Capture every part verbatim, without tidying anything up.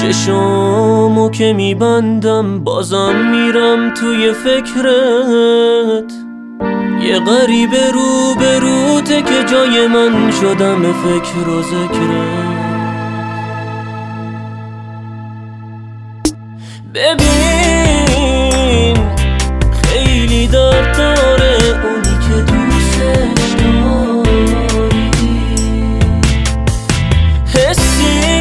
چشامو که میبندم بازم میرم توی فکرت. یه غریبه رو به روته که جای من شدم فکر و ذکرت. ببین خیلی درد داره اونی که دوستش داری، حسی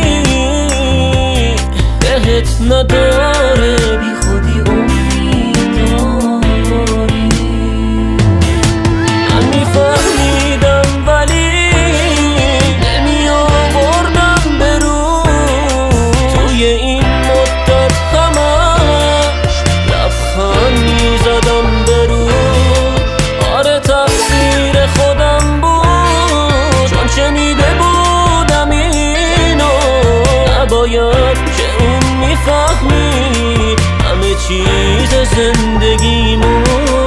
بهت نداره، بی خودی امید داری. من میفهمیدم ولی نمی آوردم به رو توی این مدت همش لبخند میزدم به رو. آره تقصیر خودم بود چون شنیده بودم اینو، نباید که اون میفهمید همه چیز زندگیمو.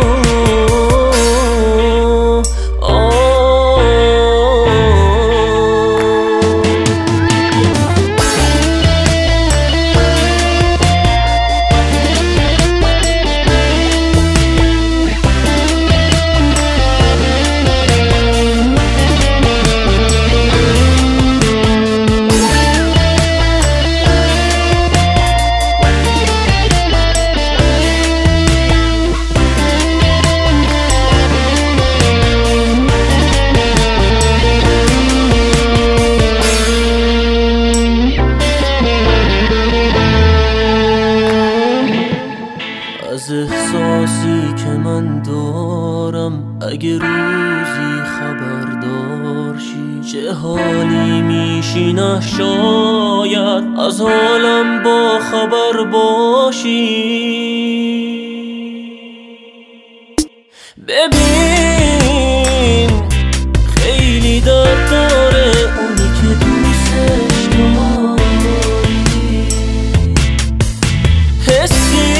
از احساسی که من دارم اگه روزی خبردار شی، چه حالی میشی نه شاید از حالم با خبر باشی. ببین خیلی درد داره اونی که دوستش داری، حسی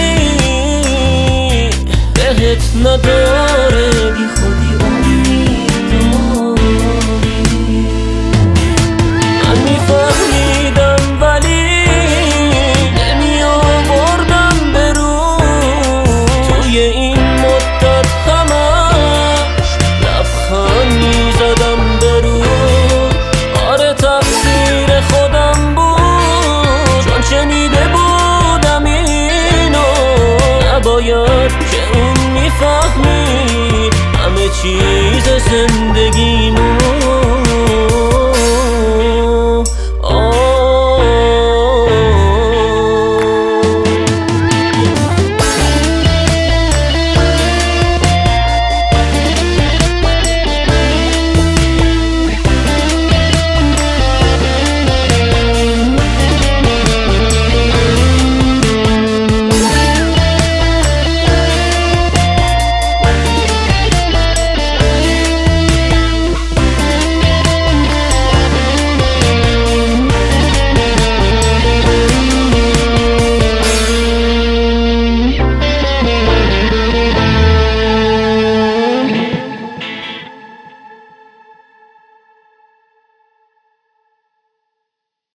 بهت نداره، بی خودی امید داری. من میفهمیدم ولی نمی آوردم به رو توی این مدت همش لبخند میزدم به رو. آره تقصیر خودم بود چون شنیده بودم اینو، نباید که اون میفهمی همه چیز زندگی